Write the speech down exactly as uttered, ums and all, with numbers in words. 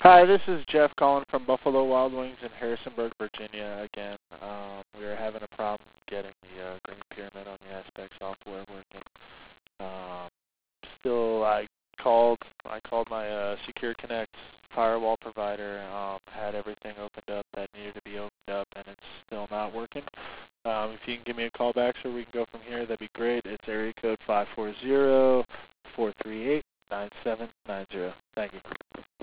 Hi, this is Jeff calling from Buffalo Wild Wings in Harrisonburg, Virginia again. Um, we are having a problem getting the uh, Green Pyramid on the Aspect software working. Um, still, I called I called my uh, Secure Connect firewall provider, um, had everything opened up that needed to be opened up, and it's still not working. Um, if you can give me a call back so we can go from here, that'd be great. It's area code five four zero, four three eight, nine seven nine zero. Thank you.